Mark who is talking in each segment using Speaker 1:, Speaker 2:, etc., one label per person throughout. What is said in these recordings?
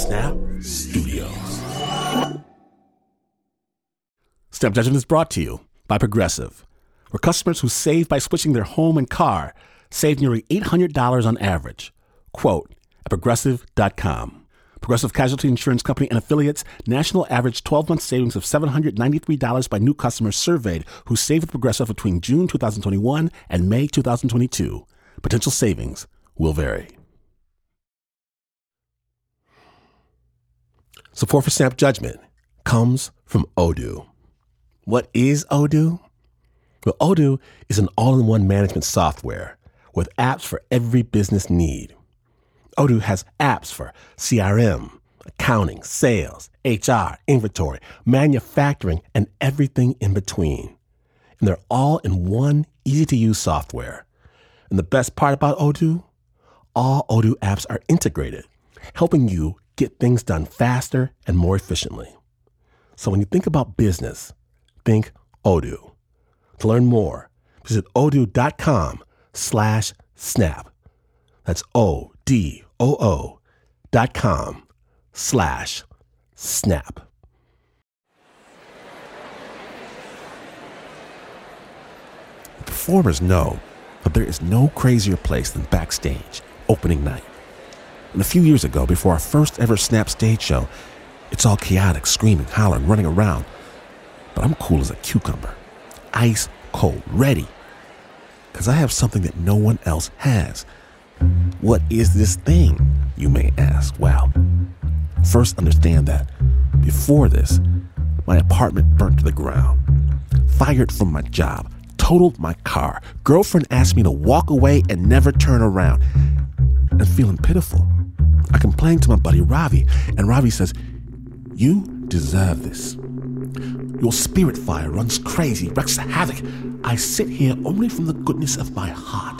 Speaker 1: Snap Studios. Snap Judgment is brought to you by Progressive, where customers who save by switching their home and car save nearly $800 on average. Quote at Progressive.com. Progressive Casualty Insurance Company and affiliates, national average 12-month savings of $793 by new customers surveyed who saved with Progressive between June 2021 and May 2022. Potential savings will vary. Support for Snap Judgment comes from Odoo. What is Odoo? Well, Odoo is an all-in-one management software with apps for every business need. Odoo has apps for CRM, accounting, sales, HR, inventory, manufacturing, and everything in between. And they're all in one easy-to-use software. And the best part about Odoo? All Odoo apps are integrated, helping you get things done faster and more efficiently. So when you think about business, think Odoo. To learn more, visit odoo.com/snap. That's odoo.com/snap. Performers know that there is no crazier place than backstage opening night. And a few years ago, before our first ever Snap stage show, it's all chaotic, screaming, hollering, running around. But I'm cool as a cucumber, ice cold, ready. Because I have something that no one else has. What is this thing, you may ask? Well, first understand that before this, my apartment burnt to the ground, fired from my job, totaled my car, girlfriend asked me to walk away and never turn around, and feeling pitiful. I complained to my buddy Ravi, and Ravi says, "You deserve this. Your spirit fire runs crazy, wreaks havoc. I sit here only from the goodness of my heart."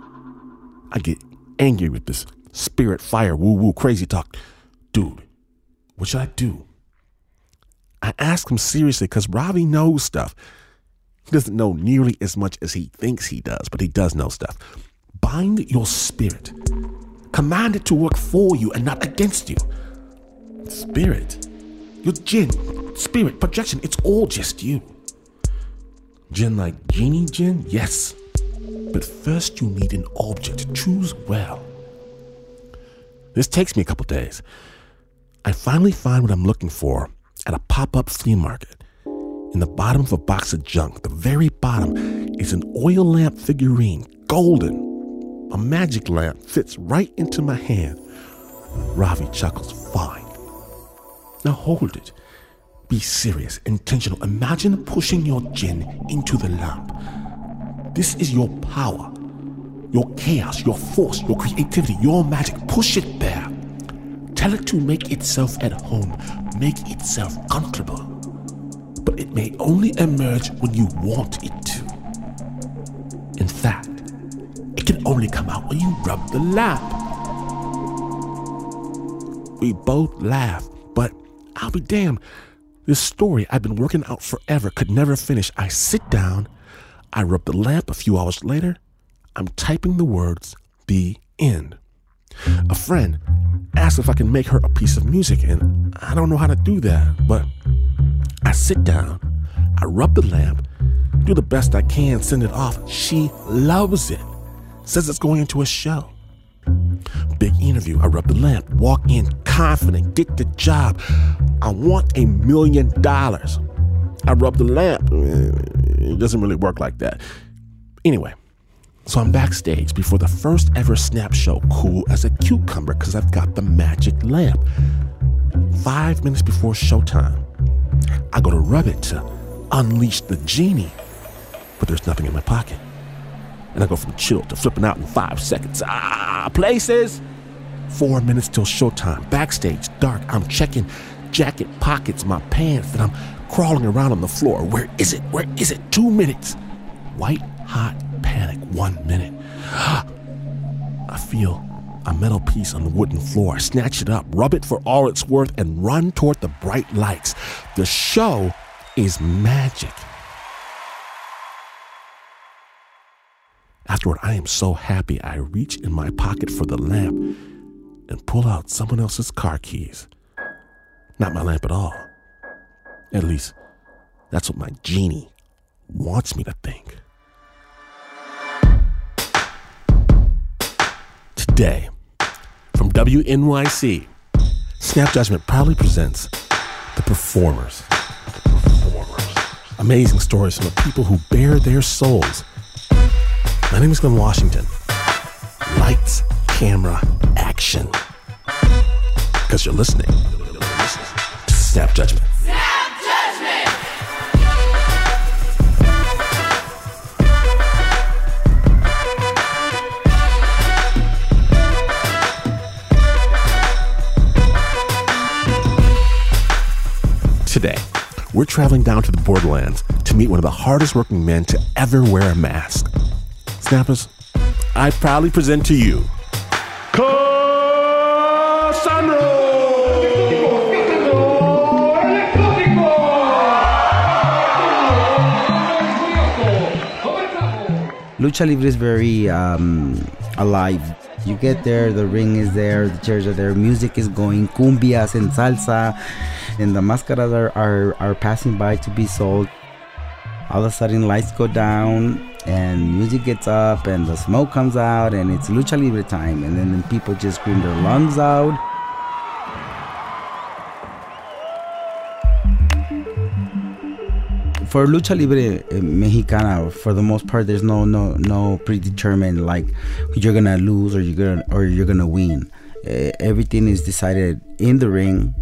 Speaker 1: I get angry with this spirit fire, woo-woo, crazy talk. Dude, what should I do? I ask him seriously because Ravi knows stuff. He doesn't know nearly as much as he thinks he does, but he does know stuff. Bind your spirit. Command it to work for you and not against you. Spirit, your jinn, spirit, projection, it's all just you. Jinn like genie jinn? Yes. But first you need an object. Choose well. This takes me a couple days. I finally find what I'm looking for at a pop-up flea market. In the bottom of a box of junk, the very bottom, is an oil lamp figurine, golden. A magic lamp fits right into my hand. Ravi chuckles, "Fine. Now hold it. Be serious, intentional. Imagine pushing your jinn into the lamp. This is your power, your chaos, your force, your creativity, your magic. Push it there. Tell it to make itself at home, make itself comfortable. But it may only emerge when you want it to. In fact, it can only come out when you rub the lamp." We both laugh, but I'll be damned. This story I've been working out forever could never finish. I sit down, I rub the lamp. A few hours later, I'm typing the words, "The end." A friend asked if I can make her a piece of music, and I don't know how to do that, but I sit down, I rub the lamp, do the best I can, send it off. She loves it, says it's going into a show. Big interview, I rub the lamp, walk in confident, get the job. I want $1 million. I rub the lamp. It doesn't really work like that. Anyway, so I'm backstage before the first ever Snap show, cool as a cucumber because I've got the magic lamp. 5 minutes before showtime, I go to rub it to unleash the genie, but there's nothing in my pocket. And I go from chill to flipping out in 5 seconds. Places! 4 minutes till showtime. Backstage, dark. I'm checking jacket pockets, my pants, and I'm crawling around on the floor. Where is it? Where is it? 2 minutes. White hot panic. 1 minute. I feel a metal piece on the wooden floor. I snatch it up, rub it for all it's worth, and run toward the bright lights. The show is magic. Afterward, I am so happy I reach in my pocket for the lamp, and pull out someone else's car keys. Not my lamp at all. At least, that's what my genie wants me to think. Today, from WNYC, Snap Judgment proudly presents The Performers. Amazing stories from the people who bare their souls. My name is Glenn Washington. Lights, camera, action. Because you're listening to Snap Judgment.
Speaker 2: Snap Judgment!
Speaker 1: Today, we're traveling down to the borderlands to meet one of the hardest working men to ever wear a mask. Snappers, I proudly present to you, Cassandro!
Speaker 3: Lucha Libre is very alive. You get there, the ring is there, the chairs are there, music is going, cumbias and salsa, and the máscaras are passing by to be sold. All of a sudden, lights go down, and music gets up, and the smoke comes out, and it's Lucha Libre time, and then people just scream their lungs out. For Lucha Libre Mexicana, for the most part, there's no predetermined like you're gonna lose or you're gonna win. Everything is decided in the ring.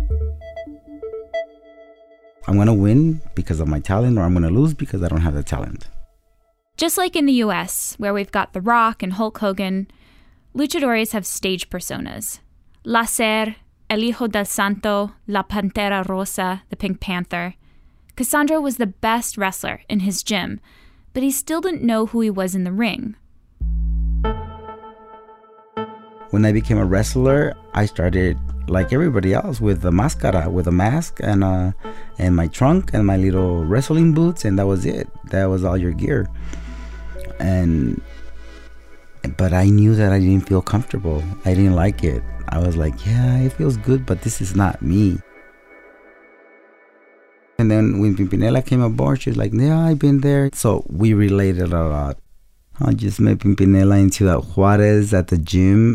Speaker 3: I'm gonna win because of my talent, or I'm gonna lose because I don't have the talent.
Speaker 4: Just like in the US, where we've got The Rock and Hulk Hogan, luchadores have stage personas. Láser, El Hijo del Santo, La Pantera Rosa, the Pink Panther. Cassandro was the best wrestler in his gym, but he still didn't know who he was in the ring.
Speaker 3: When I became a wrestler, I started like everybody else with a máscara, with a mask and my trunk and my little wrestling boots, and that was it. That was all your gear. But I knew that I didn't feel comfortable. I didn't like it. I was like, yeah, it feels good, but this is not me. And then when Pimpinela came aboard, she was like, yeah, I've been there. So we related a lot. I just met Pimpinela in Ciudad Juárez at the gym.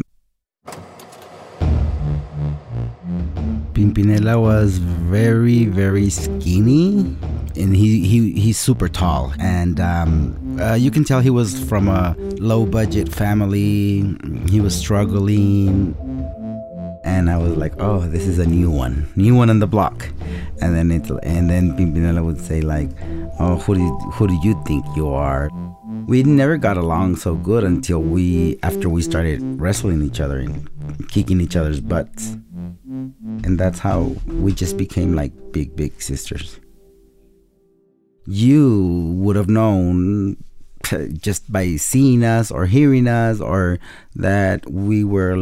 Speaker 3: Pimpinela was very, very skinny, and he's super tall. And you can tell he was from a low-budget family. He was struggling. And I was like, oh, this is a new one on the block. And then Pimpinela would say like, oh, who do you think you are? We never got along so good after we started wrestling each other and kicking each other's butts. And that's how we just became like big sisters. You would have known just by seeing us or hearing us, or that we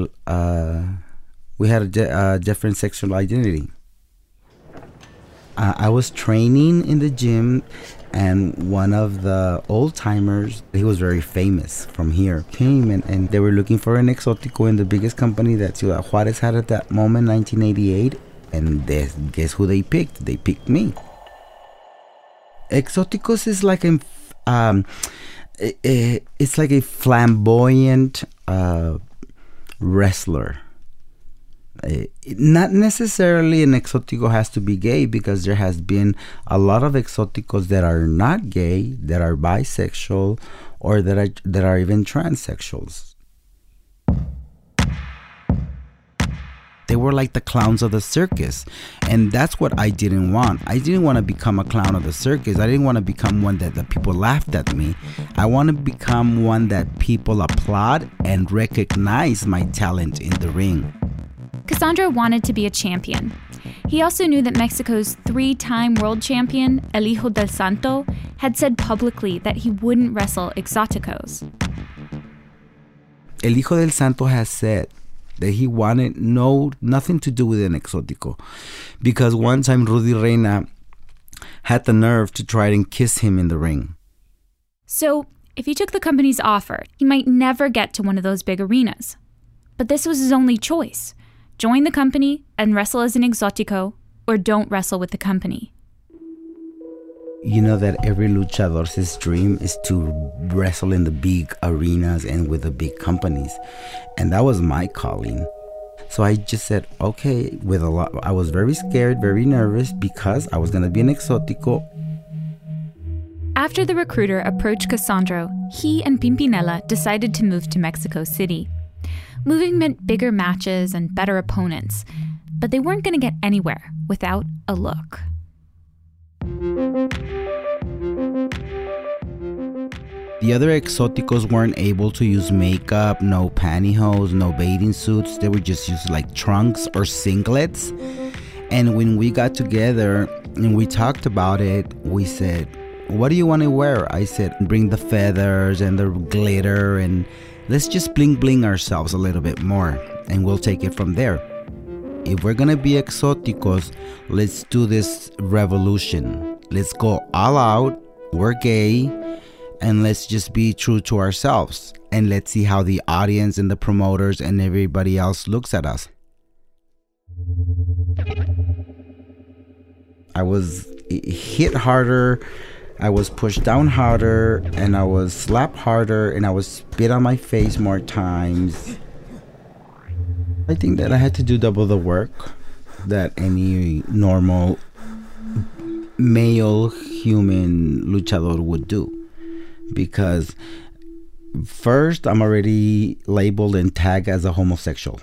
Speaker 3: had a different sexual identity. I was training in the gym, and one of the old timers, he was very famous from here, came and they were looking for an exótico in the biggest company that Ciudad Juárez had at that moment, 1988. And guess who they picked? They picked me. Exóticos is like it's like a flamboyant wrestler. Not necessarily an exótico has to be gay, because there has been a lot of exóticos that are not gay, that are bisexual, or that are even transsexuals. They were like the clowns of the circus, and that's what I didn't want. I didn't want to become a clown of the circus. I didn't want to become one that the people laughed at me. I want to become one that people applaud and recognize my talent in the ring.
Speaker 4: Cassandro wanted to be a champion. He also knew that Mexico's 3-time world champion, El Hijo del Santo, had said publicly that he wouldn't wrestle exóticos.
Speaker 3: El Hijo del Santo has said that he wanted nothing to do with an exótico, because one time Rudy Reina had the nerve to try and kiss him in the ring.
Speaker 4: So, if he took the company's offer, he might never get to one of those big arenas. But this was his only choice. Join the company and wrestle as an exótico, or don't wrestle with the company.
Speaker 3: You know that every luchador's dream is to wrestle in the big arenas and with the big companies. And that was my calling. So I just said, okay, I was very scared, very nervous because I was going to be an exótico.
Speaker 4: After the recruiter approached Cassandro, he and Pimpinela decided to move to Mexico City. Moving meant bigger matches and better opponents, but they weren't going to get anywhere without a look.
Speaker 3: The other exóticos weren't able to use makeup, no pantyhose, no bathing suits. They would just use like trunks or singlets. And when we got together and we talked about it, we said, what do you want to wear? I said, bring the feathers and the glitter and let's just bling bling ourselves a little bit more and we'll take it from there. If we're going to be exóticos, let's do this revolution. Let's go all out. We're gay. And let's just be true to ourselves. And let's see how the audience and the promoters and everybody else looks at us. I was hit harder. I was pushed down harder. And I was slapped harder. And I was spit on my face more times. I think that I had to do double the work that any normal male human luchador would do. Because first, I'm already labeled and tagged as a homosexual.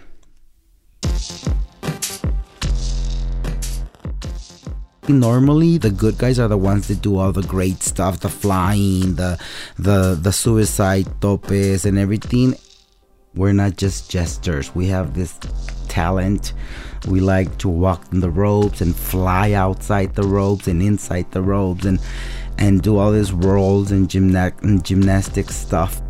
Speaker 3: Normally, the good guys are the ones that do all the great stuff, the flying, the suicide topes and everything. We're not just jesters. We have this talent. We like to walk in the ropes and fly outside the ropes and inside the ropes and do all these rolls and gymnastic stuff.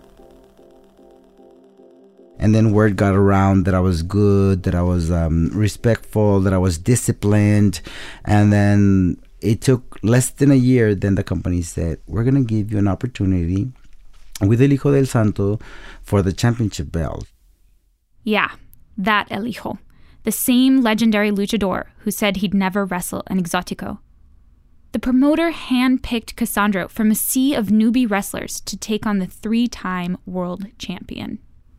Speaker 3: And then word got around that I was good, that I was respectful, that I was disciplined. And then it took less than a year. Then the company said, we're going to give you an opportunity with El Hijo del Santo for the championship belt.
Speaker 4: Yeah, that El Hijo. The same legendary luchador who said he'd never wrestle an exótico. The promoter handpicked Cassandro from a sea of newbie wrestlers to take on the 3-time world champion.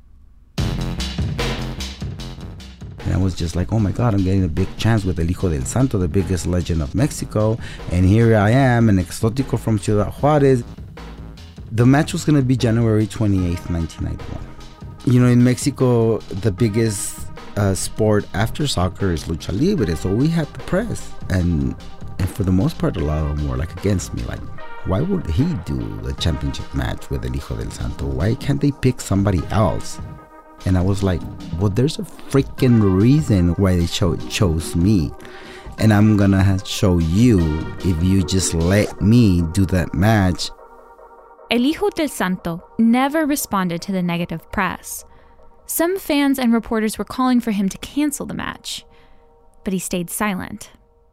Speaker 3: And I was just like, oh my God, I'm getting a big chance with El Hijo del Santo, the biggest legend of Mexico. And here I am, an exótico from Ciudad Juárez. The match was going to be January 28th, 1991. You know, in Mexico, the biggest sport after soccer is lucha libre. So we had the press. And for the most part, a lot of them were like against me. Like, why would he do the championship match with El Hijo del Santo? Why can't they pick somebody else? And I was like, well, there's a freaking reason why they chose me. And I'm going to show you if you just let me do that match.
Speaker 4: El Hijo del Santo never responded to the negative press. Some fans and reporters were calling for him to cancel the match, but he stayed silent.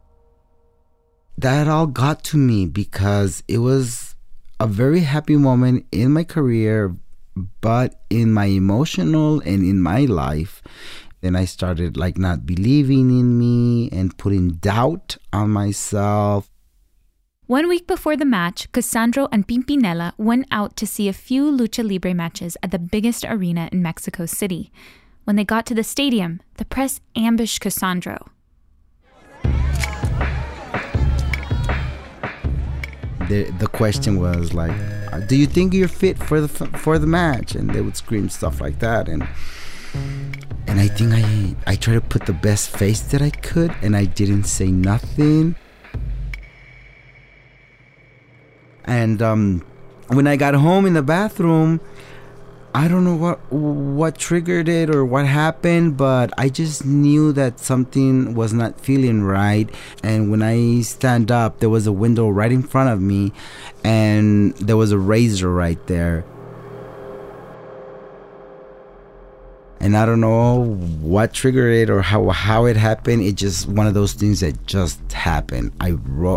Speaker 3: That all got to me because it was a very happy moment in my career, but in my emotional and in my life, then I started like not believing in me and putting doubt on myself.
Speaker 4: 1 week before the match, Cassandro and Pimpinela went out to see a few lucha libre matches at the biggest arena in Mexico City. When they got to the stadium, the press ambushed Cassandro.
Speaker 3: The question was like, do you think you're fit for the match? And they would scream stuff like that. And I think I tried to put the best face that I could, and I didn't say nothing. And when I got home in the bathroom, I don't know what triggered it or what happened, but I just knew that something was not feeling right. And when I stand up, there was a window right in front of me, and there was a razor right there. And I don't know what triggered it or how it happened. It just one of those things that just happened. I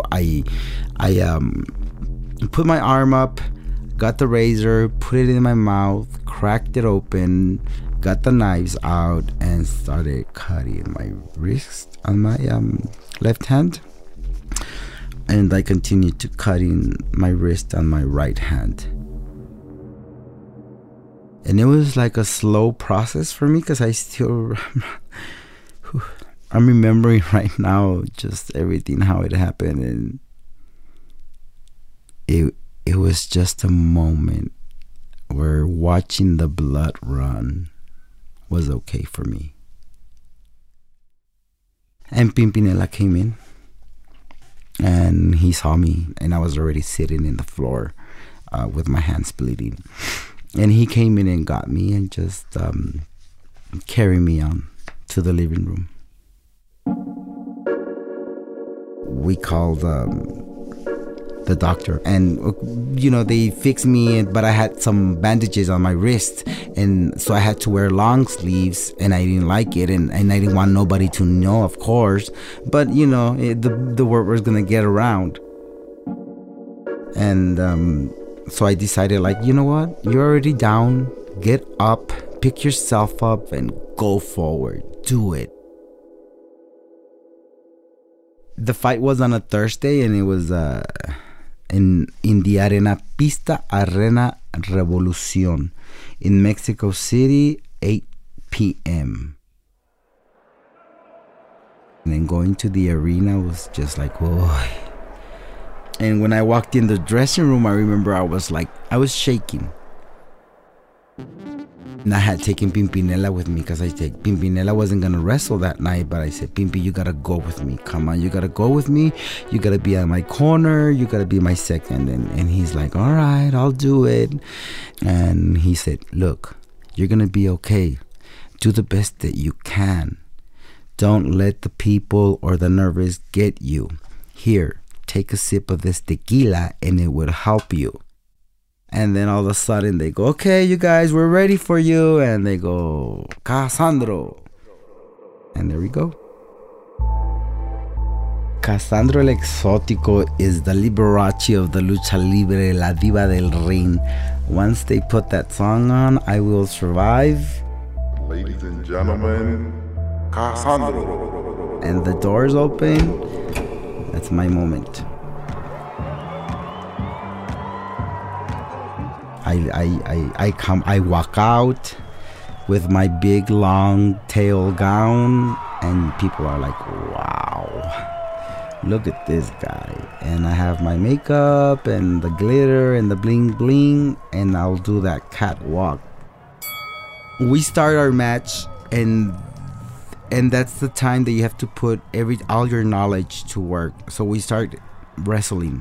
Speaker 3: put my arm up, got the razor, put it in my mouth, cracked it open, got the knives out and started cutting my wrist on my left hand. And I continued to cutting my wrist on my right hand. And it was like a slow process for me because I still... I'm remembering right now just everything, how it happened. And it was just a moment where watching the blood run was okay for me. And Pimpinela came in and he saw me, and I was already sitting in the floor with my hands bleeding. And he came in and got me and just carried me on to the living room. We called the doctor, and they fixed me, but I had some bandages on my wrist, and so I had to wear long sleeves, and I didn't like it, and I didn't want nobody to know, of course, but the word was gonna get around. And so I decided, like, you know what, you're already down, get up, pick yourself up and go forward, do it. The fight was on a Thursday, and it was in the Arena Pista Arena Revolucion in Mexico City, 8 p.m. And then going to the arena was just like, oh. And when I walked in the dressing room, I remember I was shaking. And I had taken Pimpinela with me because Pimpinela wasn't going to wrestle that night, but I said, Pimpi, you got to go with me. Come on, you got to go with me. You got to be on my corner. You got to be my second. And he's like, all right, I'll do it. And he said, look, you're going to be okay. Do the best that you can. Don't let the people or the nervous get you. Here, take a sip of this tequila and it will help you. And then all of a sudden they go, okay, you guys, we're ready for you. And they go, Cassandro. And there we go. Cassandro el Exótico is the Liberace of the Lucha Libre, La Diva del Ring. Once they put that song on, I Will Survive.
Speaker 2: Ladies and gentlemen, Cassandro.
Speaker 3: And the doors open. That's my moment. I walk out with my big long tail gown, and people are like, wow, look at this guy. And I have my makeup and the glitter and the bling bling, and I'll do that catwalk. We start our match, and that's the time that you have to put all your knowledge to work. So we start wrestling,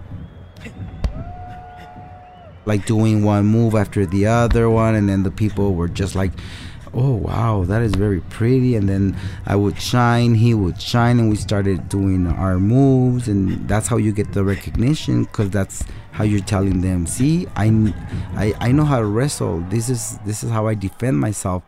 Speaker 3: like doing one move after the other one, and then the people were just like, oh wow, that is very pretty. And then I would shine, he would shine, and we started doing our moves, and that's how you get the recognition, because that's how you're telling them, see, I know how to wrestle. This is how I defend myself.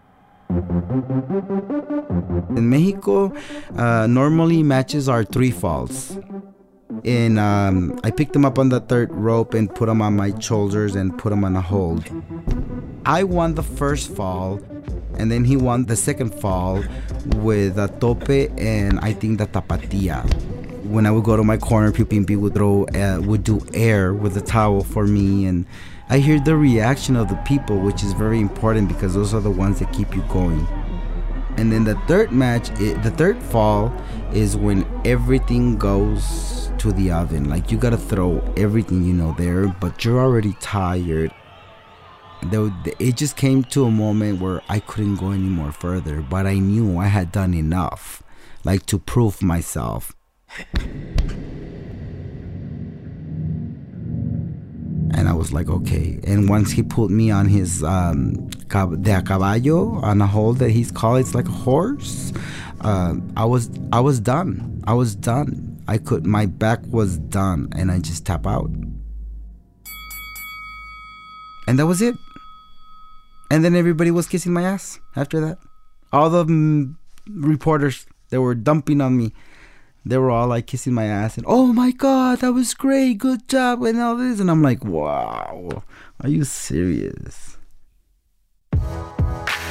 Speaker 3: In Mexico, normally matches are 3 falls. And I picked him up on the 3rd rope and put him on my shoulders and put him on a hold. I won the first fall, and then he won the 2nd fall with a tope and I think the tapatía. When I would go to my corner, Pimpi would do air with a towel for me, and I hear the reaction of the people, which is very important because those are the ones that keep you going. And then the 3rd match, the 3rd fall is when everything goes to the oven. Like, you gotta throw everything there, but you're already tired. It just came to a moment where I couldn't go any more further, but I knew I had done enough, like, to prove myself. And I was like, okay. And once he put me on his de a caballo, on a hold that he's called, it's like a horse. I was done. I was done. My back was done, and I just tap out. And that was it. And then everybody was kissing my ass after that. All the reporters that were dumping on me, they were all like kissing my ass and, oh my God, that was great, good job, and all this. And I'm like, wow, are you serious?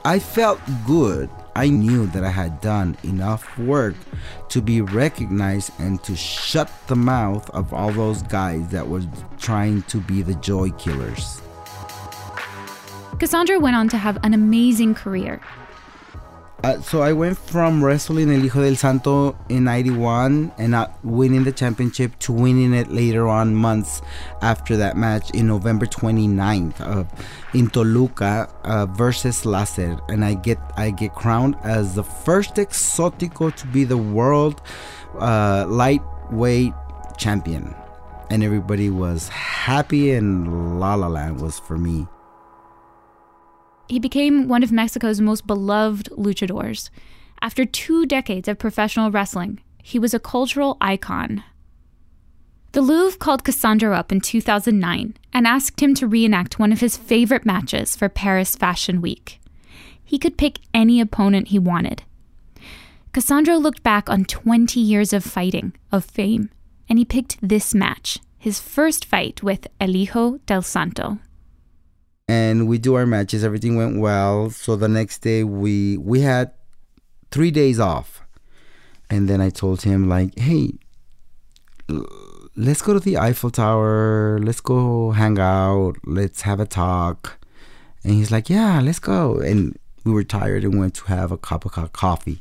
Speaker 3: I felt good. I knew that I had done enough work to be recognized and to shut the mouth of all those guys that were trying to be the joy killers.
Speaker 4: Cassandro went on to have an amazing career.
Speaker 3: So I went from wrestling El Hijo del Santo in 91 and not winning the championship to winning it later on, months after that match, in November 29th in Toluca versus Láser, and I get crowned as the first Exótico to be the world lightweight champion, and everybody was happy, and La La Land was for me.
Speaker 4: He became one of Mexico's most beloved luchadors. After 2 decades of professional wrestling, he was a cultural icon. The Louvre called Cassandro up in 2009 and asked him to reenact one of his favorite matches for Paris Fashion Week. He could pick any opponent he wanted. Cassandro looked back on 20 years of fighting, of fame, and he picked this match, his first fight with El Hijo del Santo.
Speaker 3: And we do our matches. Everything went well. So the next day we had 3 days off. And then I told him, like, hey, let's go to the Eiffel Tower. Let's go hang out. Let's have a talk. And he's like, yeah, let's go. And we were tired and went to have a cup of coffee.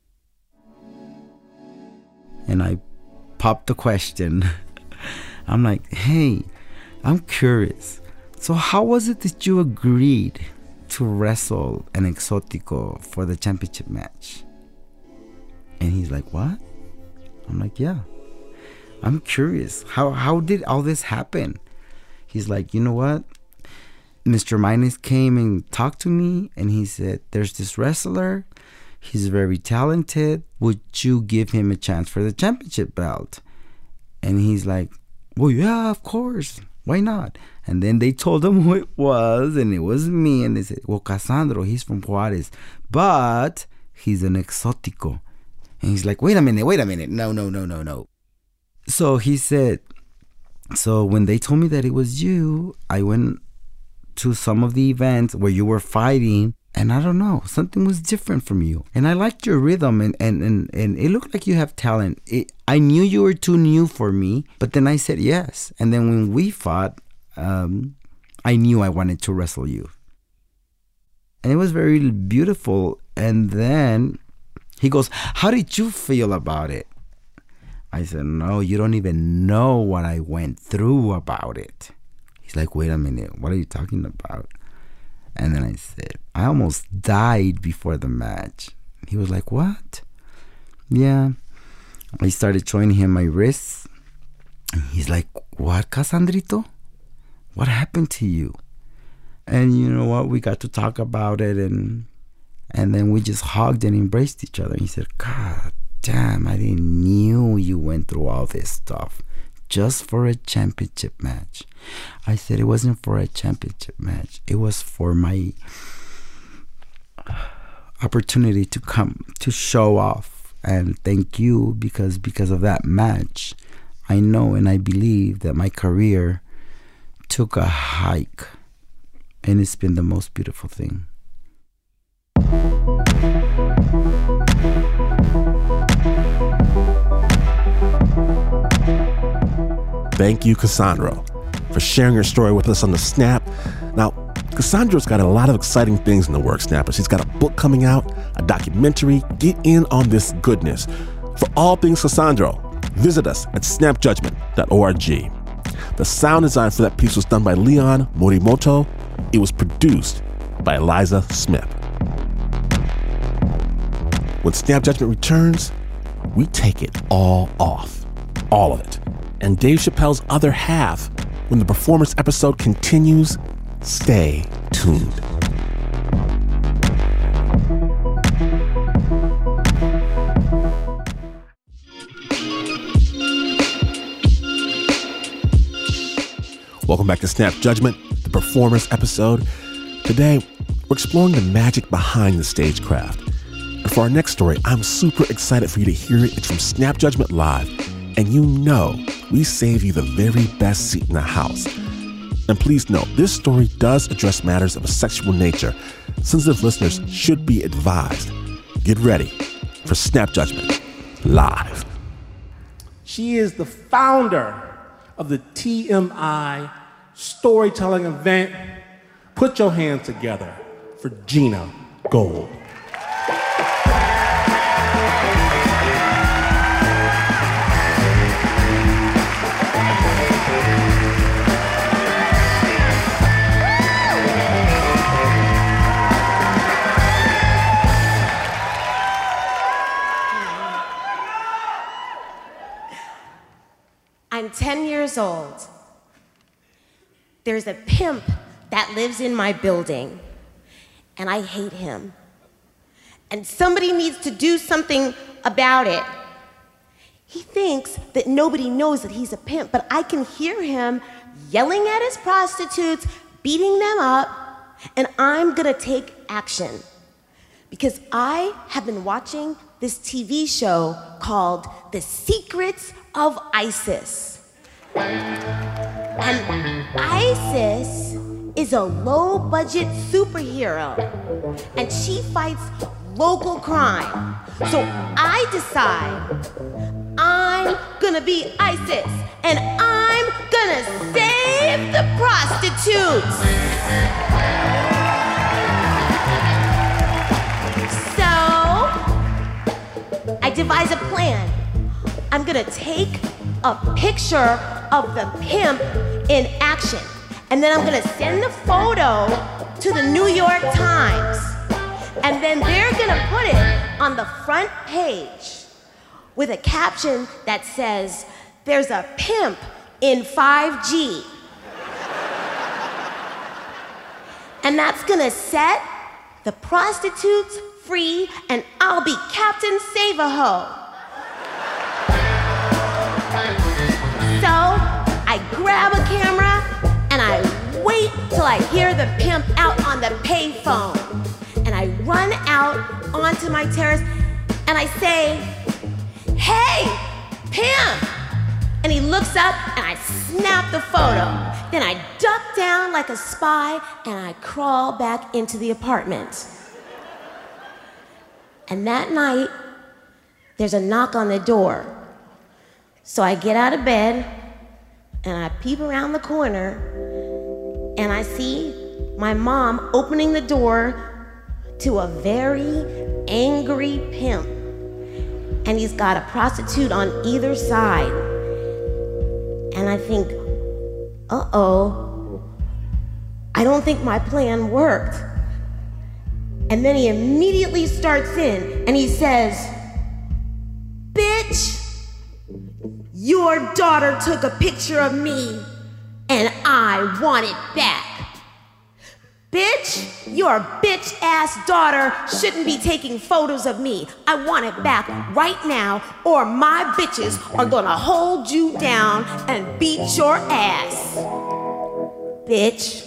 Speaker 3: And I popped the question. I'm like, hey, I'm curious. So how was it that you agreed to wrestle an Exótico for the championship match? And he's like, what? I'm like, yeah. I'm curious. How did all this happen? He's like, you know what? Mr. Maynes came and talked to me, and he said, there's this wrestler. He's very talented. Would you give him a chance for the championship belt? And he's like, well, yeah, of course. Why not? And then they told him who it was, and it was me. And they said, well, Cassandro, he's from Juarez, but he's an Exótico. And he's like, wait a minute. No. So he said, so when they told me that it was you, I went to some of the events where you were fighting, and I don't know, something was different from you. And I liked your rhythm, and it looked like you have talent. I knew you were too new for me, but then I said yes. And then when we fought, I knew I wanted to wrestle you. And it was very beautiful. And then he goes, how did you feel about it? I said, no, you don't even know what I went through about it. He's like, wait a minute, what are you talking about? And then I said, I almost died before the match. He was like, what? Yeah. I started showing him my wrists. He's like, what, Cassandrito? What happened to you? And you know what? We got to talk about it, and then we just hugged and embraced each other. He said, God damn, I didn't knew you went through all this stuff just for a championship match. I said it wasn't for a championship match. It was for my opportunity to come to show off and thank you, because of that match, I know and I believe that my career took a hike, and it's been the most beautiful thing.
Speaker 1: Thank you, Cassandro, for sharing your story with us on The Snap. Now, Cassandro's got a lot of exciting things in the works, Snappers. She's got a book coming out, a documentary. Get in on this goodness. For all things Cassandro, visit us at snapjudgment.org. The sound design for that piece was done by Leon Morimoto. It was produced by Eliza Smith. When Snap Judgment returns, we take it all off. All of it. And Dave Chappelle's other half, when the performance episode continues, stay tuned. Welcome back to Snap Judgment, the performance episode. Today, we're exploring the magic behind the stagecraft. And for our next story, I'm super excited for you to hear it. It's from Snap Judgment Live. And you know we save you the very best seat in the house. And please note, this story does address matters of a sexual nature. Sensitive listeners should be advised. Get ready for Snap Judgment live.
Speaker 5: She is the founder of the TMI storytelling event. Put your hands together for Gina Gold.
Speaker 6: I'm 10 years old. There's a pimp that lives in my building, and I hate him. And somebody needs to do something about it. He thinks that nobody knows that he's a pimp, but I can hear him yelling at his prostitutes, beating them up, and I'm gonna take action. Because I have been watching this TV show called The Secrets of ISIS. And ISIS is a low-budget superhero, and she fights local crime. So I decide I'm gonna be ISIS, and I'm gonna save the prostitutes. So I devise a plan. I'm gonna take a picture of the pimp in action, and then I'm gonna send the photo to the New York Times, and then they're gonna put it on the front page with a caption that says, "There's a pimp in 5G." And that's gonna set the prostitutes free, and I'll be Captain Save-A-Ho. So I grab a camera and I wait till I hear the pimp out on the payphone. And I run out onto my terrace and I say, "Hey, pimp!" And he looks up and I snap the photo. Then I duck down like a spy and I crawl back into the apartment. And that night, there's a knock on the door. So I get out of bed and I peep around the corner and I see my mom opening the door to a very angry pimp. And he's got a prostitute on either side. And I think, uh-oh, I don't think my plan worked. And then he immediately starts in and he says, "Bitch, your daughter took a picture of me and I want it back. Bitch, your bitch-ass daughter shouldn't be taking photos of me. I want it back right now, or my bitches are gonna hold you down and beat your ass. Bitch."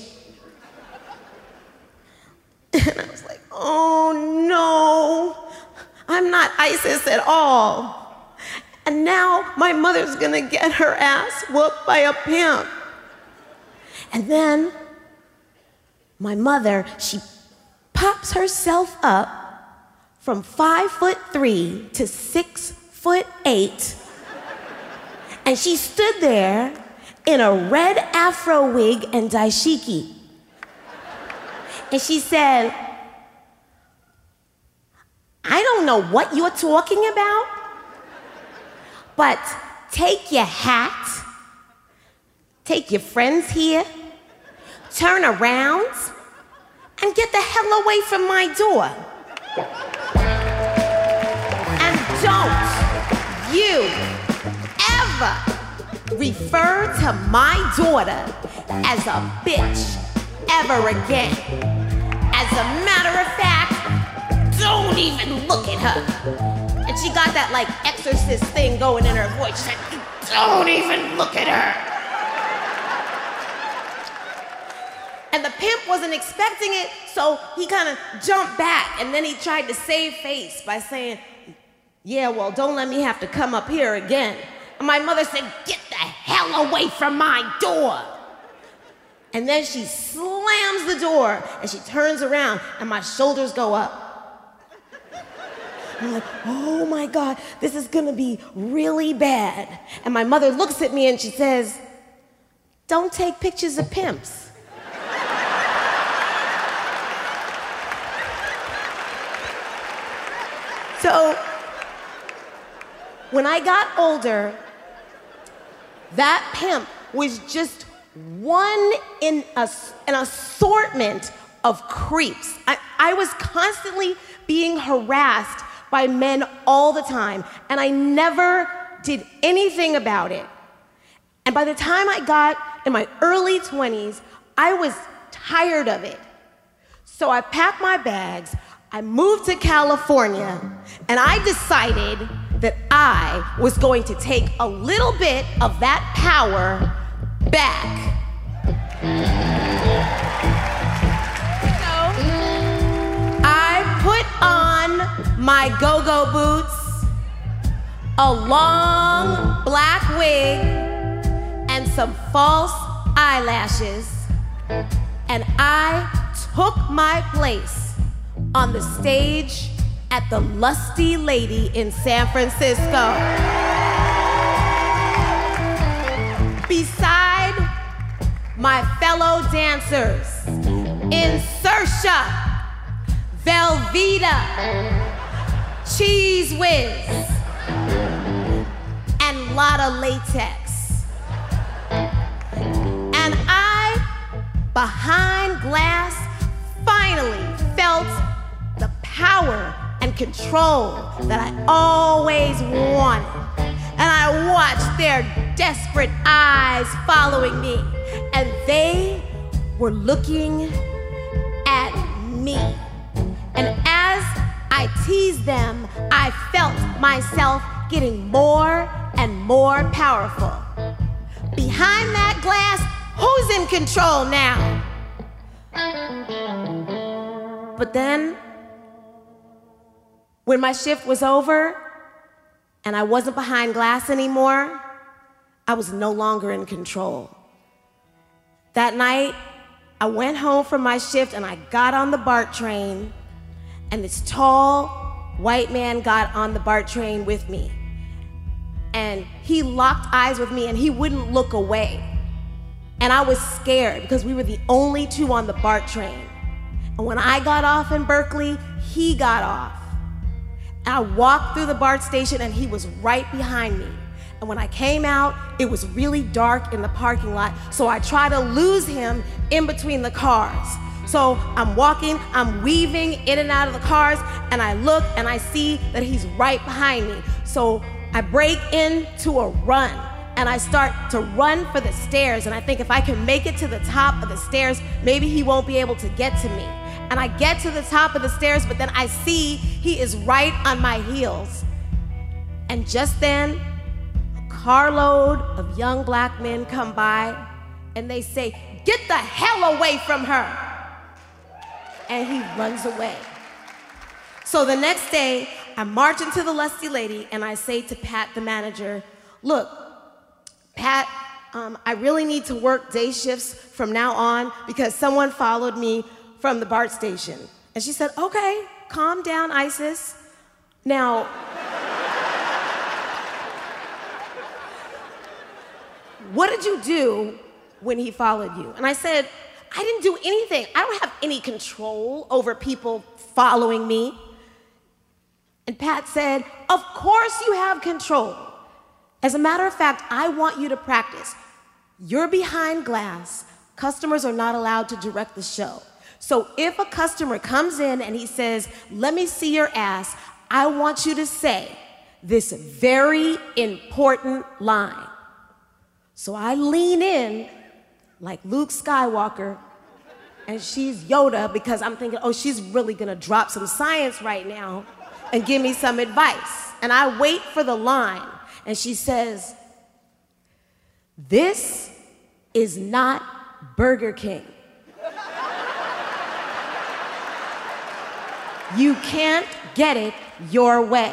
Speaker 6: And I was like, oh no, I'm not ISIS at all. And now my mother's gonna get her ass whooped by a pimp. And then my mother, she pops herself up from 5'3" to 6'8", and she stood there in a red afro wig and dashiki. And she said, "I don't know what you're talking about, but take your hat, take your friends here, turn around, and get the hell away from my door. And don't you ever refer to my daughter as a bitch ever again. As a matter of fact, don't even look at her." And she got that like exorcist thing going in her voice. She said, "Don't even look at her." And the pimp wasn't expecting it, so he kind of jumped back, and then he tried to save face by saying, "Yeah, well, don't let me have to come up here again." And my mother said, "Get the hell away from my door." And then she slams the door and she turns around and my shoulders go up. I'm like, oh my God, this is gonna be really bad. And my mother looks at me and she says, don't take pictures of pimps. So, when I got older, that pimp was just one in an assortment of creeps. I was constantly being harassed by men all the time, and I never did anything about it. And by the time I got in my early 20s, I was tired of it. So I packed my bags, I moved to California, and I decided that I was going to take a little bit of that power back. So I put on my go-go boots, a long black wig, and some false eyelashes, and I took my place on the stage at the Lusty Lady in San Francisco. Beside my fellow dancers, Insertia, Velveeta, Cheese Whiz, and Lotta Latex. And I, behind glass, finally felt the power and control that I always wanted. And I watched their desperate eyes following me, and they were looking at me. And as I teased them, I felt myself getting more and more powerful. Behind that glass, who's in control now? But then, when my shift was over and I wasn't behind glass anymore, I was no longer in control. That night, I went home from my shift and I got on the BART train, and this tall white man got on the BART train with me. And he locked eyes with me and he wouldn't look away. And I was scared because we were the only two on the BART train. And when I got off in Berkeley, he got off. And I walked through the BART station and he was right behind me. And when I came out, it was really dark in the parking lot, so I tried to lose him in between the cars. So I'm walking, I'm weaving in and out of the cars, and I look and I see that he's right behind me. So I break into a run, and I start to run for the stairs, and I think if I can make it to the top of the stairs, maybe he won't be able to get to me. And I get to the top of the stairs, but then I see he is right on my heels. And just then, a carload of young black men come by, and they say, "Get the hell away from her!" And he runs away. So the next day, I march into the Lusty Lady, and I say to Pat, the manager, "Look, Pat, I really need to work day shifts from now on because someone followed me from the BART station." And she said, "Okay, calm down, Isis. Now, what did you do when he followed you?" And I said, "I didn't do anything. I don't have any control over people following me." And Pat said, "Of course you have control. As a matter of fact, I want you to practice. You're behind glass. Customers are not allowed to direct the show. So if a customer comes in and he says, 'Let me see your ass,' I want you to say this very important line." So I lean in like Luke Skywalker, and she's Yoda because I'm thinking, oh, she's really gonna drop some science right now and give me some advice. And I wait for the line, and she says, "This is not Burger King. You can't get it your way."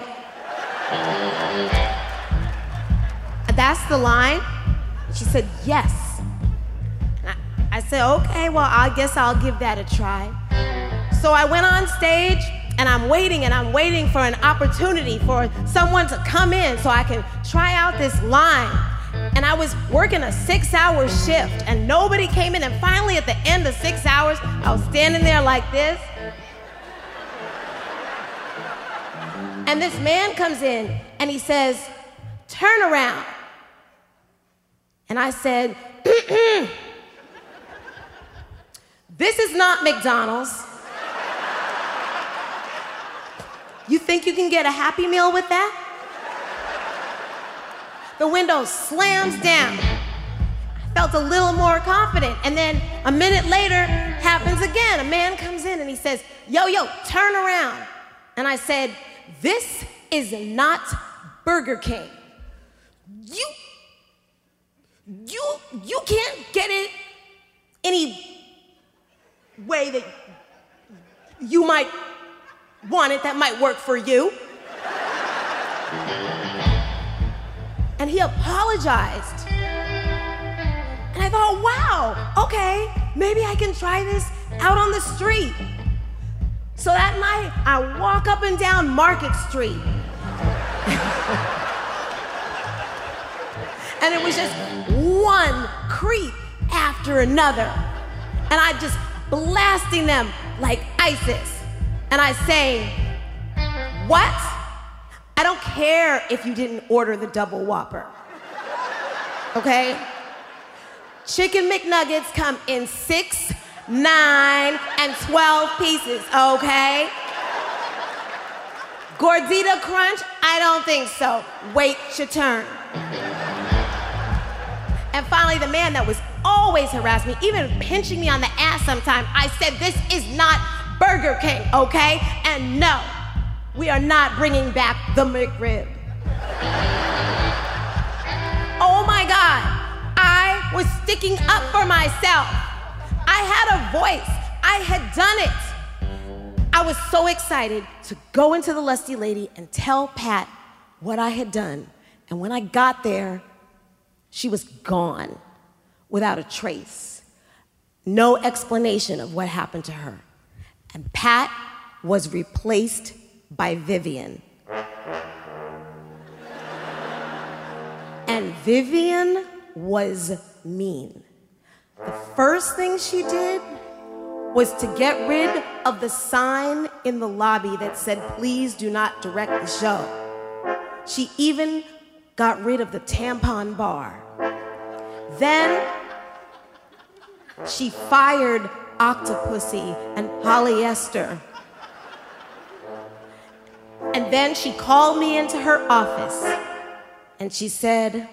Speaker 6: That's the line. She said, "Yes." I said, okay, well, I guess I'll give that a try. So I went on stage, and I'm waiting for an opportunity for someone to come in so I can try out this line. And I was working a 6-hour shift, and nobody came in. And finally, at the end of 6 hours, I was standing there like this. And this man comes in, and he says, turn around. And I said, this is not McDonald's. You think you can get a Happy Meal with that? The window slams down. I felt a little more confident. And then a minute later, happens again. A man comes in and he says, yo, turn around. And I said, this is not Burger King. You can't get it any way that you might want it that might work for you. And he apologized. And I thought, wow, okay, maybe I can try this out on the street. So that night, I walk up and down Market Street. And it was just one creep after another. And I just blasting them like ISIS. And I say, what? I don't care if you didn't order the double Whopper. Okay? Chicken McNuggets come in 6, 9, and 12 pieces, okay? Gordita Crunch? I don't think so. Wait your turn. And finally, the man that was always harassing me, even pinching me on the ass sometimes, I said, this is not Burger King, okay? And no, we are not bringing back the McRib. Oh my God, I was sticking up for myself. I had a voice, I had done it. I was so excited to go into the Lusty Lady and tell Pat what I had done. And when I got there, she was gone without a trace. No explanation of what happened to her. And Pat was replaced by Vivian. And Vivian was mean. The first thing she did was to get rid of the sign in the lobby that said, please do not direct the show. She even got rid of the tampon bar. Then she fired Octopussy and Polyester. And then she called me into her office and she said,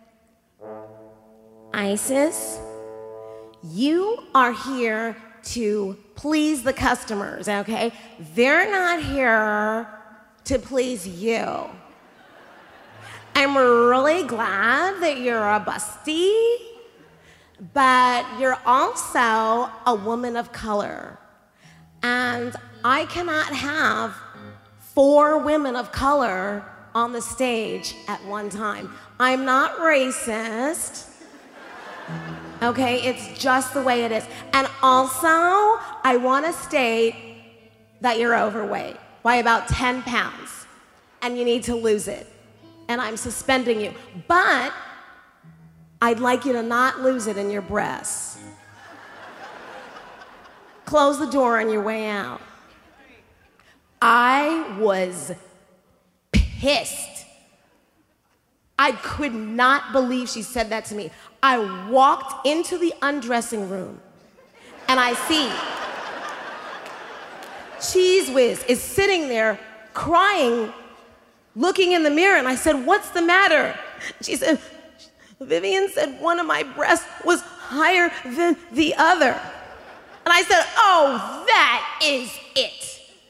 Speaker 6: Isis, you are here to please the customers, okay? They're not here to please you. I'm really glad that you're a busty, but you're also a woman of color. And I cannot have 4 women of color on the stage at one time. I'm not racist. Okay, it's just the way it is. And also, I want to state that you're overweight by about 10 pounds, and you need to lose it. And I'm suspending you. But I'd like you to not lose it in your breasts. Close the door on your way out. I was pissed. I could not believe she said that to me. I walked into the undressing room and I see Cheese Whiz is sitting there crying, looking in the mirror, and I said, what's the matter? She said, Vivian said one of my breasts was higher than the other. And I said, oh, that is it.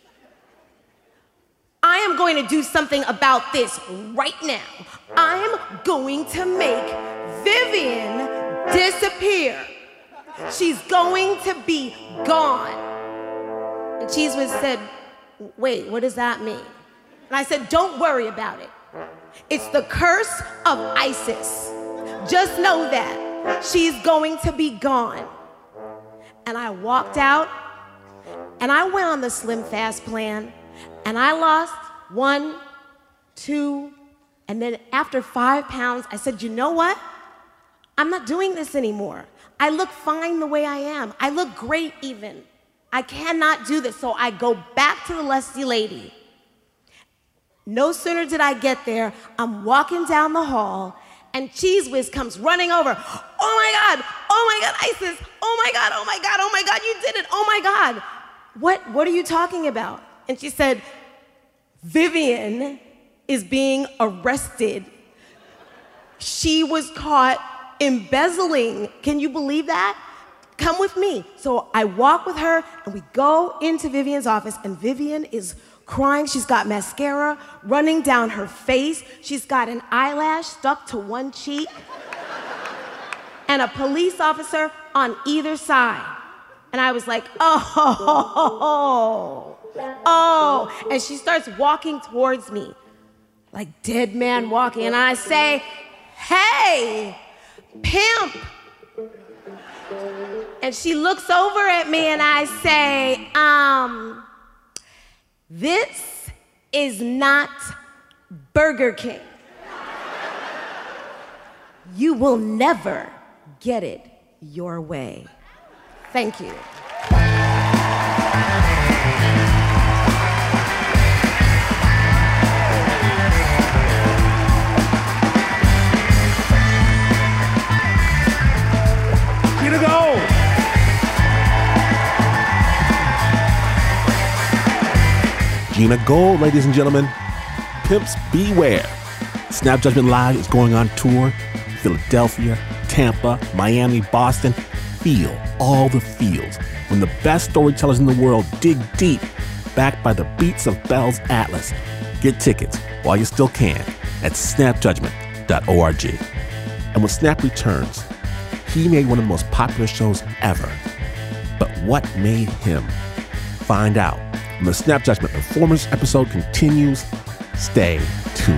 Speaker 6: I am going to do something about this right now. I'm going to make Vivian disappear. She's going to be gone. And Cheese Whiz said, wait, what does that mean? And I said, don't worry about it. It's the curse of Isis. Just know that she's going to be gone. and I walked out, and I went on the Slim Fast plan, and I lost 1, 2, and then after 5 pounds, I said, you know what? I'm not doing this anymore. I look fine the way I am. I look great even. I cannot do this. So I go back to the Lusty Lady. No sooner did I get there, I'm walking down the hall, and Cheese Whiz comes running over. Oh my God, Isis. Oh my God, you did it. Oh my God. What are you talking about? And she said, Vivian is being arrested. She was caught embezzling. Can you believe that? Come with me. So I walk with her, and we go into Vivian's office, and Vivian is crying. She's got mascara running down her face. She's got an eyelash stuck to one cheek, and a police officer on either side. And I was like, oh. And she starts walking towards me, like dead man walking. And I say, hey, pimp. And she looks over at me, and I say, this is not Burger King. You will never get it your way. Thank you.
Speaker 5: Gina Gold.
Speaker 1: Gina Gold, ladies and gentlemen. Pimps beware. Snap Judgment Live is going on tour. Philadelphia, Tampa, Miami, Boston. Feel all the feels when the best storytellers in the world dig deep, backed by the beats of Bell's Atlas. Get tickets while you still can at snapjudgment.org. And when Snap returns, he made one of the most popular shows ever. But what made him? Find out when the Snap Judgment Performance episode continues. Stay tuned.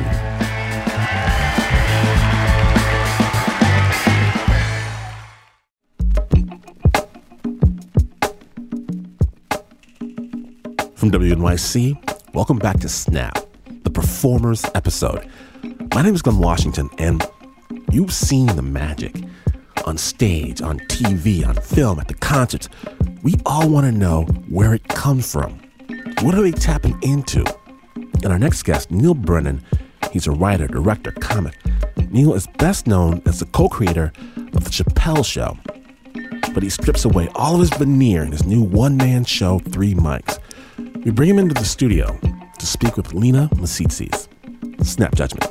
Speaker 1: From WNYC, welcome back to Snap, the Performers episode. My name is Glenn Washington, and you've seen the magic on stage, on TV, on film, at the concerts. We all want to know where it comes from. What are they tapping into? And our next guest, Neal Brennan, he's a writer, director, comic. Neal is best known as the co-creator of The Chappelle Show, but he strips away all of his veneer in his new one-man show, 3 Mics. We bring him into the studio to speak with Lena Misitzis. Snap Judgment.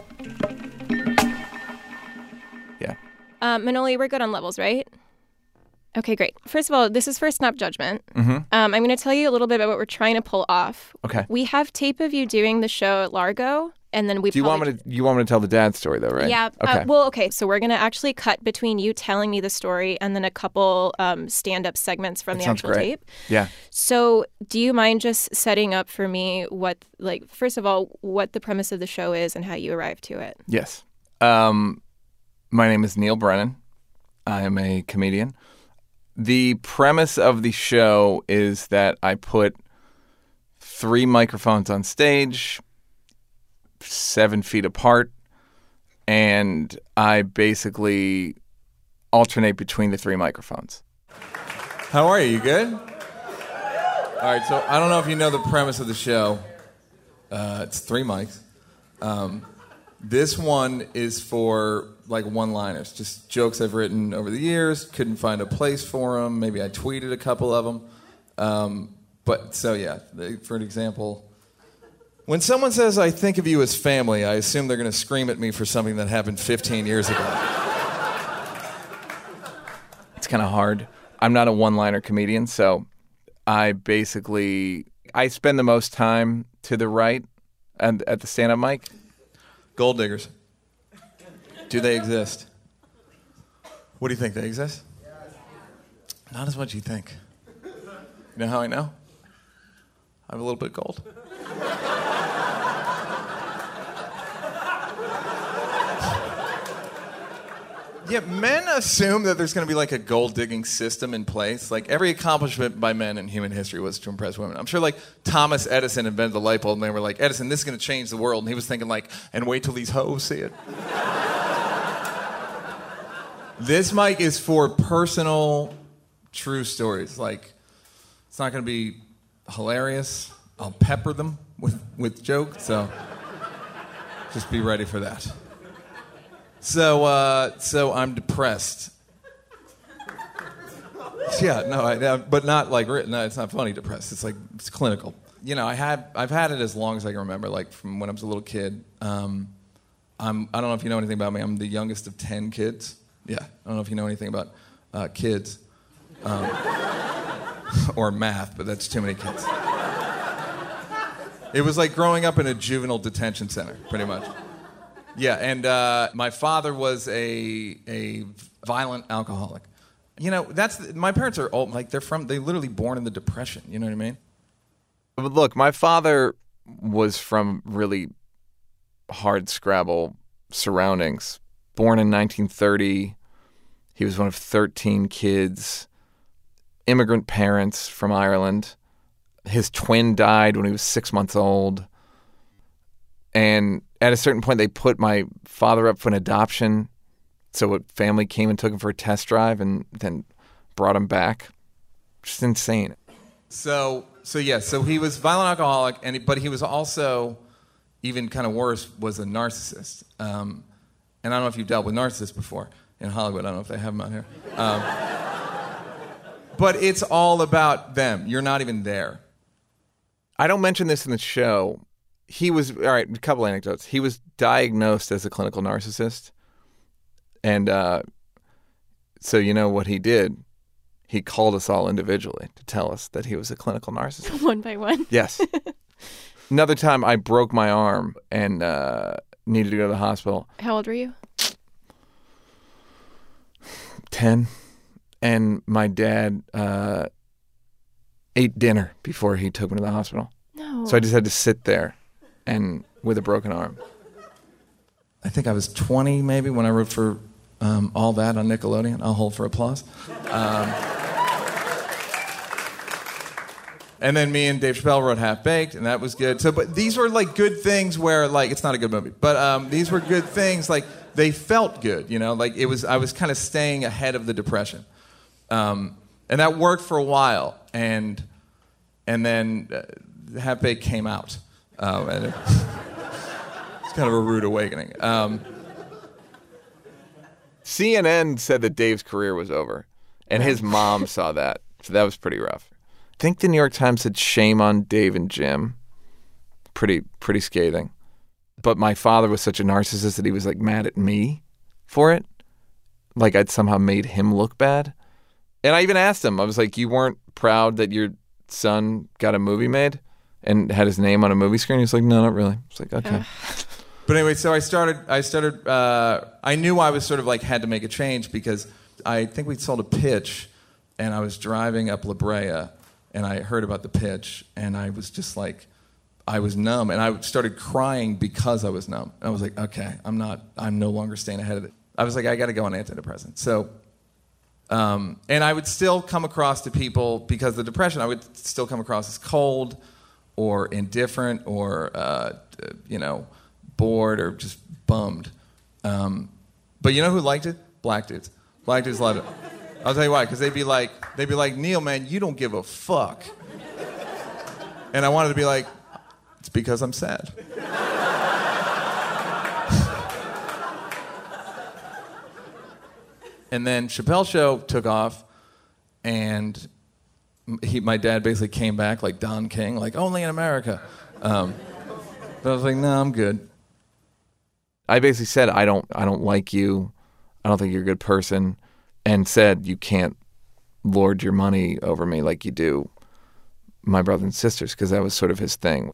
Speaker 7: Yeah. Manoli, we're good on levels, right? Okay, great. First of all, this is for Snap Judgment. Mm-hmm. I'm going to tell you a little bit about what we're trying to pull off.
Speaker 8: Okay.
Speaker 7: We have tape of you doing the show at Largo, and then
Speaker 8: you want me to tell the dad story though, right?
Speaker 7: Yeah.
Speaker 8: Okay.
Speaker 7: Okay. So we're going to actually cut between you telling me the story and then a couple stand-up segments from the actual tape.
Speaker 8: Yeah.
Speaker 7: So do you mind just setting up for me first of all, what the premise of the show is and how you arrived to it?
Speaker 8: Yes. My name is Neal Brennan. I am a comedian. The premise of the show is that I put 3 microphones on stage, 7 feet apart, and I basically alternate between the 3 microphones. How are you? You good? All right, so I don't know if you know the premise of the show. It's 3 mics. This one is for one-liners, just jokes I've written over the years. Couldn't find a place for them. Maybe I tweeted a couple of them. For an example, when someone says, I think of you as family, I assume they're going to scream at me for something that happened 15 years ago. It's kind of hard. I'm not a one-liner comedian, so I spend the most time to the right and at the stand-up mic. Gold diggers. Do they exist? What do you think? They exist? Not as much as you think. You know how I know? I have a little bit of gold. Yeah, men assume that there's going to be like a gold-digging system in place. Like every accomplishment by men in human history was to impress women. I'm sure like Thomas Edison invented the light bulb and they were like, Edison, this is going to change the world. And he was thinking like, and wait till these hoes see it. This mic is for personal, true stories. Like, it's not going to be hilarious. I'll pepper them with jokes, so just be ready for that. So I'm depressed. Yeah, no, but not like written. No, it's not funny. Depressed. It's like it's clinical. You know, I've had it as long as I can remember, like from when I was a little kid. I don't know if you know anything about me. I'm the youngest of 10 kids. Yeah, I don't know if you know anything about kids or math, but that's too many kids. It was like growing up in a juvenile detention center, pretty much. Yeah, and my father was a violent alcoholic. You know, my parents are old, like they literally born in the Depression, you know what I mean?
Speaker 9: But look, my father was from really hard scrabble surroundings. Born in 1930, he was one of 13 kids, immigrant parents from Ireland. His twin died when he was 6 months old. And at a certain point, they put my father up for an adoption. So a family came and took him for a test drive and then brought him back. Just insane.
Speaker 8: So he was violent alcoholic, but he was also, even kind of worse, was a narcissist. And I don't know if you've dealt with narcissists before in Hollywood. I don't know if they have them out here. But it's all about them. You're not even there.
Speaker 9: I don't mention this in the show. He was, all right, a couple anecdotes. He was diagnosed as a clinical narcissist. And so you know what he did? He called us all individually to tell us that he was a clinical narcissist.
Speaker 7: One by one?
Speaker 9: Yes. Another time I broke my arm and needed to go to the hospital.
Speaker 7: How old were you?
Speaker 9: 10. And my dad ate dinner before he took me to the hospital.
Speaker 7: No.
Speaker 9: So I just had to sit there and with a broken arm.
Speaker 8: I think I was 20 maybe when I wrote for All That on Nickelodeon. I'll hold for applause. And then me and Dave Chappelle wrote Half Baked, and that was good. So, but these were like good things where like it's not a good movie, but these were good things. Like they felt good, you know. Like I was kind of staying ahead of the Depression, and that worked for a while. And then Half Baked came out, and it's kind of a rude awakening.
Speaker 9: CNN said that Dave's career was over, and his mom saw that, so that was pretty rough. I think the New York Times said shame on Dave and Jim. Pretty scathing. But my father was such a narcissist that he was like mad at me for it. Like I'd somehow made him look bad. And I even asked him, I was like, you weren't proud that your son got a movie made and had his name on a movie screen? He was like, no, not really. I was like, okay.
Speaker 8: But anyway, so I knew I was sort of like had to make a change because I think we sold a pitch and I was driving up La Brea and I heard about the pitch and I was just like, I was numb and I started crying because I was numb. And I was like, okay, I'm no longer staying ahead of it. I was like, I got to go on antidepressants. So, and I would still come across to people because of the depression, I would still come across as cold or indifferent or, bored or just bummed. But you know who liked it? Black dudes. Black dudes loved it. I'll tell you why, because they'd be like, Neil, man, you don't give a fuck. And I wanted to be like, it's because I'm sad. And then Chappelle Show took off, and my dad basically came back like Don King, like only in America. But I was like, no, I'm good.
Speaker 9: I basically said, I don't like you. I don't think you're a good person. And said, you can't lord your money over me like you do my brothers and sisters, because that was sort of his thing.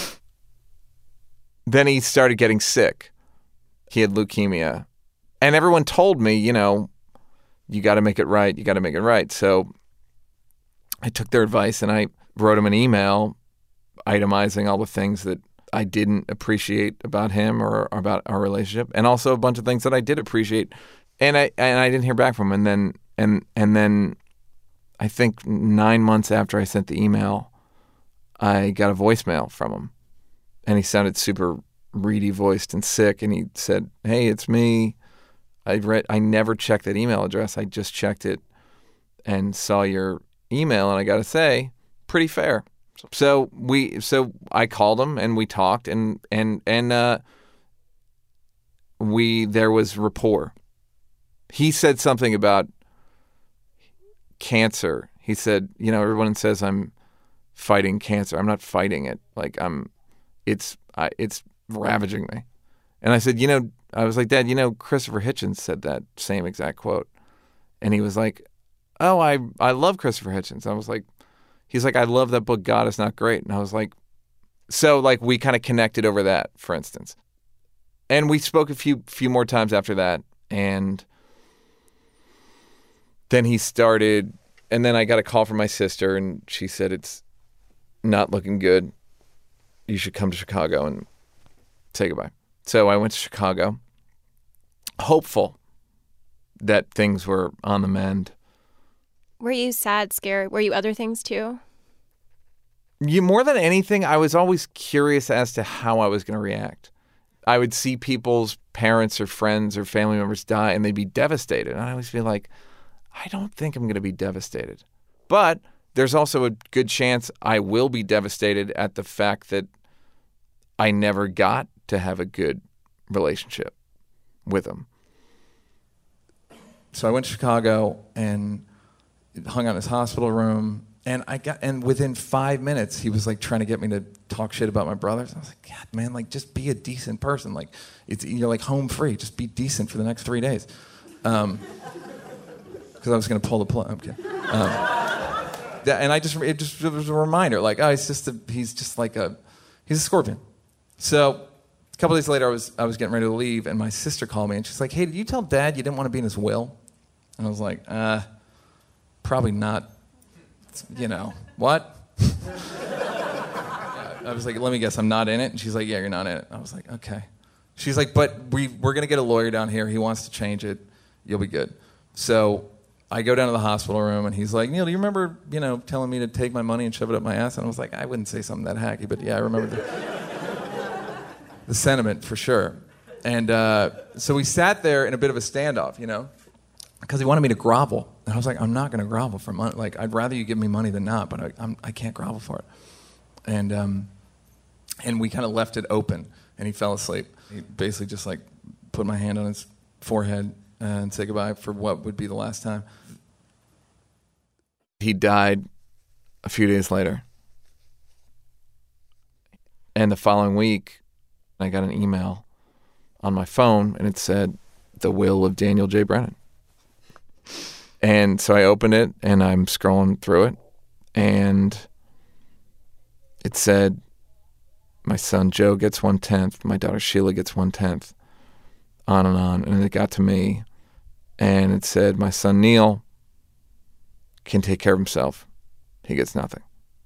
Speaker 9: Then he started getting sick. He had leukemia. And everyone told me, you got to make it right. You got to make it right. So I took their advice and I wrote him an email itemizing all the things that I didn't appreciate about him or about our relationship, and also a bunch of things that I did appreciate, And I didn't hear back from him. And then I think 9 months after I sent the email, I got a voicemail from him. And he sounded super reedy voiced and sick. And he said, "Hey, it's me. I never checked that email address. I just checked it and saw your email. And I got to say, pretty fair." So I called him and we talked and there was rapport. He said something about cancer. He said, everyone says I'm fighting cancer. I'm not fighting it. Like it's ravaging me. And I said, I was like, "Dad, Christopher Hitchens said that same exact quote." And he was like, "Oh, I love Christopher Hitchens." I was like, he's like, "I love that book, God Is Not Great." And I was like, so like we kind of connected over that, for instance. And we spoke a few more times after that. And then he started, and then I got a call from my sister and she said, "It's not looking good. You should come to Chicago and say goodbye." So I went to Chicago, hopeful that things were on the mend.
Speaker 7: Were you sad, scared? Were you other things too?
Speaker 9: More than anything, I was always curious as to how I was going to react. I would see people's parents or friends or family members die and they'd be devastated. And I always feel like, I don't think I'm going to be devastated. But there's also a good chance I will be devastated at the fact that I never got to have a good relationship with him. So I went to Chicago and hung out in his hospital room, and within 5 minutes he was like trying to get me to talk shit about my brothers. I was like, "God, man, like just be a decent person. Like you're like home free. Just be decent for the next 3 days." Because I was gonna pull the plug. I'm kidding. And it was a reminder, like, oh, he's a scorpion. So a couple days later, I was getting ready to leave, and my sister called me, and she's like, "Hey, did you tell Dad you didn't want to be in his will?" And I was like, probably not. What? I was like, "Let me guess, I'm not in it?" And she's like, "Yeah, you're not in it." I was like, "Okay." She's like, "But we're going to get a lawyer down here. He wants to change it. You'll be good." So I go down to the hospital room, and he's like, "Neil, do you remember, telling me to take my money and shove it up my ass?" And I was like, I wouldn't say something that hacky, but yeah, I remember the sentiment for sure. And so we sat there in a bit of a standoff, because he wanted me to grovel. And I was like, "I'm not going to grovel for money. Like, I'd rather you give me money than not, but I can't grovel for it." And we kind of left it open, and he fell asleep. He basically just like put my hand on his forehead and said goodbye for what would be the last time. He died a few days later. And the following week, I got an email on my phone, and it said, "The will of Daniel J. Brennan." And so I opened it, and I'm scrolling through it, and it said, "My son Joe gets 1/10, my daughter Sheila gets 1/10, on. And then it got to me, and it said, "My son Neil can take care of himself. He gets nothing."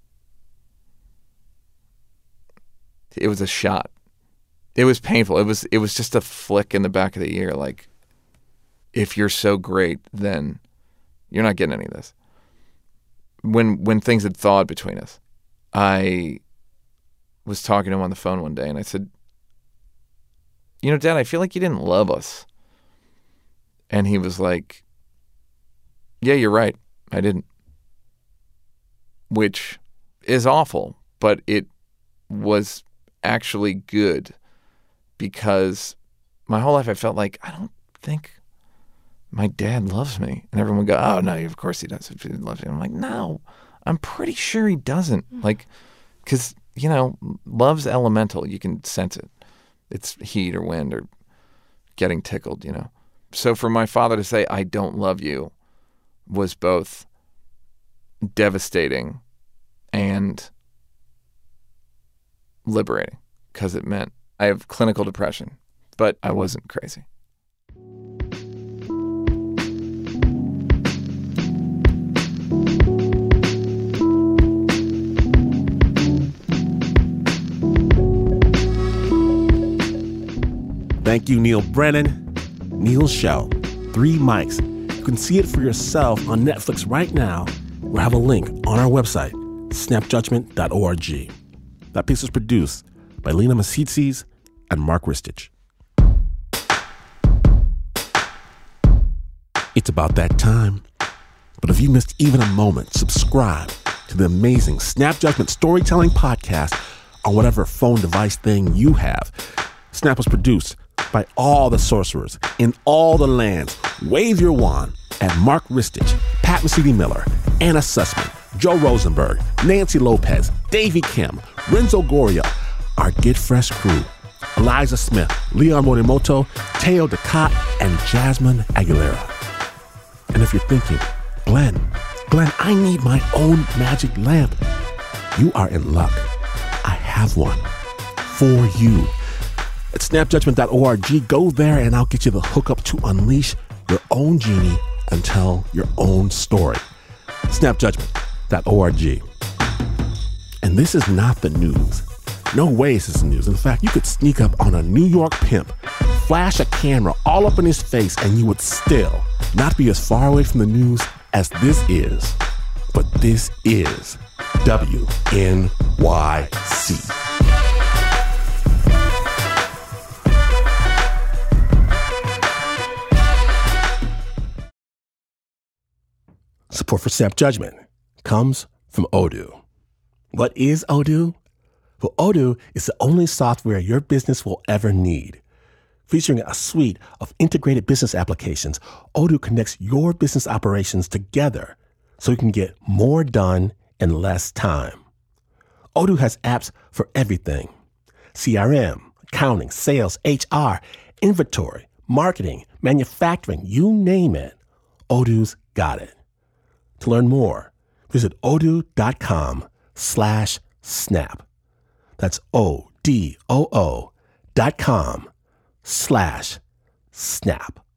Speaker 9: It was a shot. It was painful. It was just a flick in the back of the ear, like, if you're so great, then you're not getting any of this. When things had thawed between us, I was talking to him on the phone one day, and I said, "Dad, I feel like you didn't love us." And he was like, "Yeah, you're right. I didn't." Which is awful, but it was actually good, because my whole life I felt like, I don't think my dad loves me. And everyone would go, "Oh, no, of course he does. If he loves you." I'm like, no, I'm pretty sure he doesn't. Like, because, love's elemental. You can sense it. It's heat or wind or getting tickled, So for my father to say, "I don't love you," was both devastating and liberating, because it meant I have clinical depression, but I wasn't crazy.
Speaker 1: Thank you, Neil Brennan. Neil's show 3 mics. You can see it for yourself on Netflix right now. We'll have a link on our website, snapjudgment.org. That piece was produced by Lena Masitsis and Mark Ristich. It's about that time. But if you missed even a moment, subscribe to the amazing Snap Judgment Storytelling Podcast on whatever phone device thing you have. Snap was produced by all the sorcerers in all the lands. Wave your wand at Mark Ristich, Pat Mesiti-Miller, Anna Sussman, Joe Rosenberg, Nancy Lopez, Davey Kim, Renzo Gorio, our Get Fresh crew, Eliza Smith, Leon Morimoto, Teo Ducat, and Jasmine Aguilera. And if you're thinking, Glenn, I need my own magic lamp, you are in luck. I have one for you. At snapjudgment.org, go there and I'll get you the hookup to unleash your own genie and tell your own story. Snapjudgment.org. And this is not the news. No way is this the news. In fact, you could sneak up on a New York pimp, flash a camera all up in his face, and you would still not be as far away from the news as this is. But this is WNYC. Support for Snap Judgment comes from Odoo. What is Odoo? Well, Odoo is the only software your business will ever need. Featuring a suite of integrated business applications, Odoo connects your business operations together so you can get more done in less time. Odoo has apps for everything: CRM, accounting, sales, HR, inventory, marketing, manufacturing, you name it. Odoo's got it. To learn more, visit odoo.com/snap. That's ODOO.com/snap.